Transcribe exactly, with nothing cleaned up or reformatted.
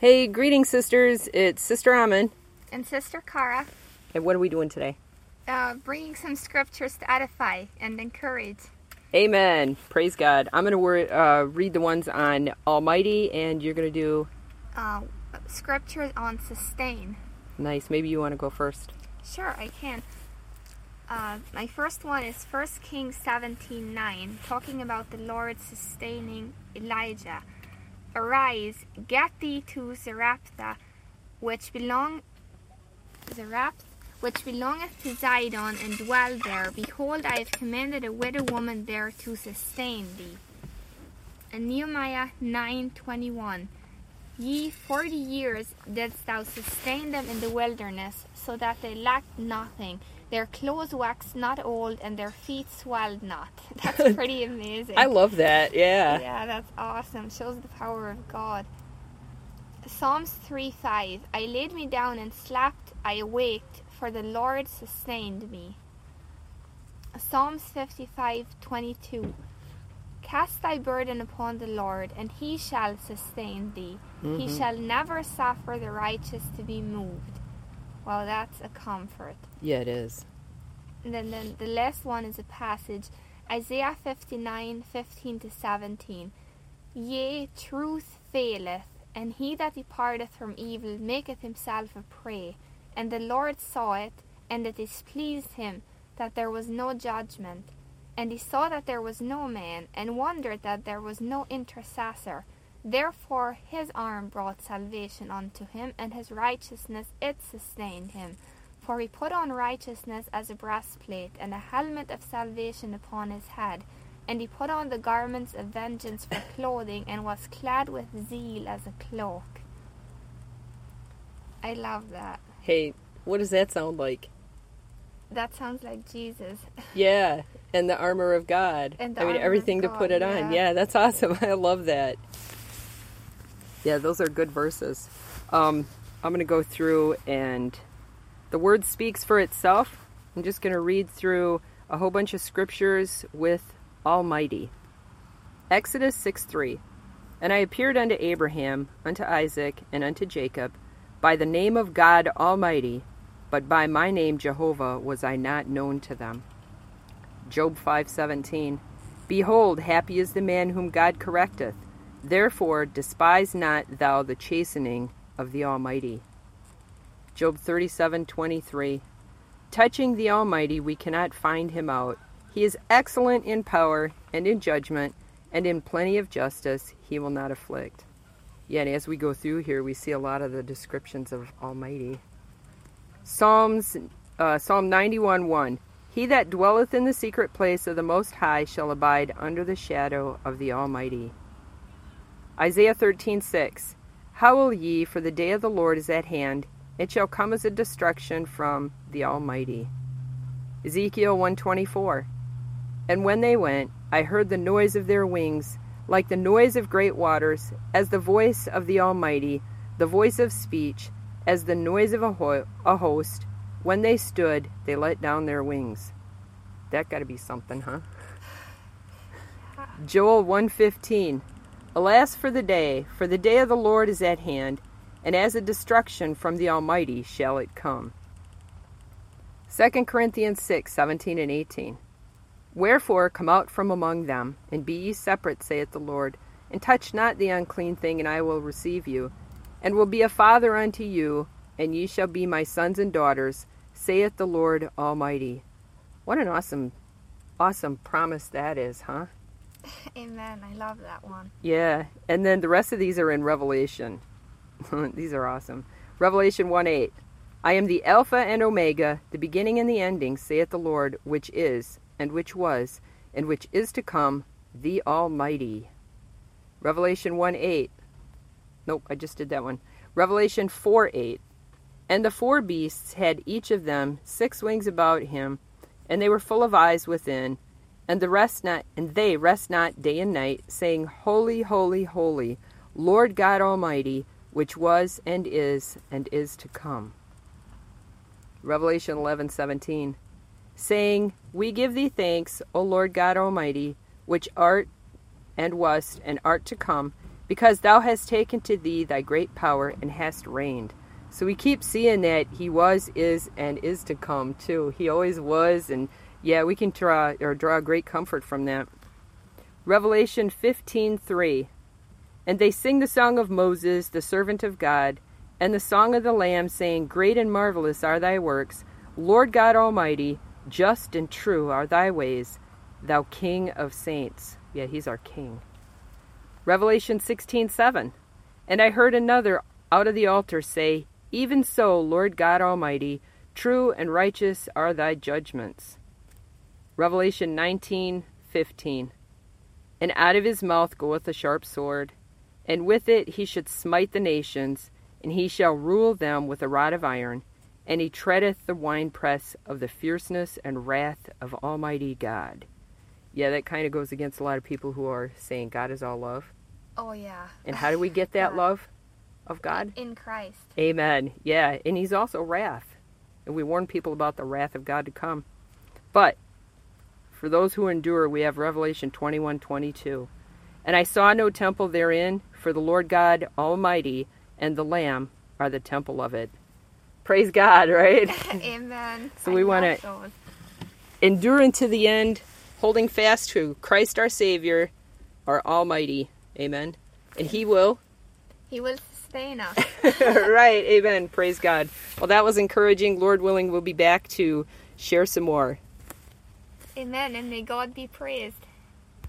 Hey, greetings, sisters. It's Sister Amin. And Sister Cara. And what are we doing today? Uh, bringing some scriptures to edify and encourage. Amen. Praise God. I'm going to uh, read the ones on Almighty, and you're going to do... Uh, scriptures on sustain. Nice. Maybe you want to go first. Sure, I can. Uh, my first one is First Kings seventeen nine, talking about the Lord sustaining Elijah. Arise, get thee to Zarephath, which belong Zarephath, which belongeth to Zidon, and dwell there. Behold, I have commanded a widow woman there to sustain thee. And Nehemiah nine twenty one. Ye forty years didst thou sustain them in the wilderness, so that they lacked nothing. Their clothes waxed not old, and their feet swelled not. That's pretty amazing. I love that, yeah. Yeah, that's awesome. Shows the power of God. Psalms three five. I laid me down and slept, I awaked, for the Lord sustained me. Psalms fifty-five twenty-two. Cast thy burden upon the Lord, and he shall sustain thee. Mm-hmm. He shall never suffer the righteous to be moved. Well, that's a comfort. Yeah, it is. And then, then the last one is a passage, Isaiah fifty-nine fifteen to seventeen. Yea, truth faileth, and he that departeth from evil maketh himself a prey. And the Lord saw it, and it displeased him that there was no judgment. And he saw that there was no man, and wondered that there was no intercessor. Therefore his arm brought salvation unto him, and his righteousness it sustained him. For he put on righteousness as a breastplate, and a helmet of salvation upon his head. And he put on the garments of vengeance for clothing, and was clad with zeal as a cloak. I love that. Hey, what does that sound like? That sounds like Jesus. Yeah, and the armor of God. And the I mean, armor everything of to put God, it on. yeah. Yeah, that's awesome. I love that. Yeah, those are good verses. Um, I'm going to go through, and the word speaks for itself. I'm just going to read through a whole bunch of scriptures with Almighty. Exodus six three. And I appeared unto Abraham, unto Isaac, and unto Jacob, by the name of God Almighty, but by my name Jehovah was I not known to them. Job five seventeen. Behold, happy is the man whom God correcteth. Therefore despise not thou the chastening of the Almighty. Job thirty-seven twenty-three. Touching the Almighty we cannot find him out. He is excellent in power and in judgment, and in plenty of justice he will not afflict. Yeah, and as we go through here, we see a lot of the descriptions of Almighty. Psalms, uh, Psalm ninety-one one. He that dwelleth in the secret place of the Most High shall abide under the shadow of the Almighty. Isaiah thirteen six. Howl ye, for the day of the Lord is at hand. It shall come as a destruction from the Almighty. Ezekiel one twenty-four. And when they went, I heard the noise of their wings, like the noise of great waters, as the voice of the Almighty, the voice of speech, as the noise of a, ho- a host. When they stood, they let down their wings. That got to be something, huh? Joel one fifteen. Alas for the day, for the day of the Lord is at hand, and as a destruction from the Almighty shall it come. Second Corinthians six seventeen and eighteen. Wherefore come out from among them, and be ye separate, saith the Lord, and touch not the unclean thing, and I will receive you, and will be a father unto you, and ye shall be my sons and daughters, saith the Lord Almighty. What an awesome, awesome promise that is, huh? Amen. I love that one. Yeah, and then the rest of these are in Revelation. These are awesome. Revelation one eight. I am the Alpha and Omega, the beginning and the ending, saith the Lord, which is, and which was, and which is to come, the Almighty. Revelation one eight. Nope, I just did that one. Revelation four eight. And the four beasts had each of them six wings about him, and they were full of eyes within, and the rest not, and they rest not day and night, saying, Holy, holy, holy, Lord God Almighty, which was and is and is to come. Revelation eleven seventeen. Saying, We give thee thanks, O Lord God Almighty, which art and wast and art to come, because thou hast taken to thee thy great power and hast reigned. So we keep seeing that he was, is, and is to come too. He always was, and yeah, we can draw or draw great comfort from that. Revelation fifteen three. And they sing the song of Moses, the servant of God, and the song of the Lamb, saying, Great and marvelous are thy works, Lord God Almighty, just and true are thy ways, thou King of saints. Yeah, he's our King. Revelation sixteen seven. And I heard another out of the altar say, Even so, Lord God Almighty, true and righteous are thy judgments. Revelation nineteen fifteen. And out of his mouth goeth a sharp sword, and with it he should smite the nations, and he shall rule them with a rod of iron, and he treadeth the winepress of the fierceness and wrath of Almighty God. Yeah, that kind of goes against a lot of people who are saying God is all love. Oh, yeah. And how do we get that Yeah. love of God? In Christ. Amen. Yeah, and he's also wrath. And we warn people about the wrath of God to come. But for those who endure, we have Revelation twenty-one twenty-two. And I saw no temple therein, for the Lord God Almighty and the Lamb are the temple of it. Praise God, right? Amen. So we I wanna- love those. Endure unto the end, holding fast to Christ our Savior, our Almighty. Amen. And he will. He will sustain us. Right. Amen. Praise God. Well, that was encouraging. Lord willing, we'll be back to share some more. Amen. And may God be praised.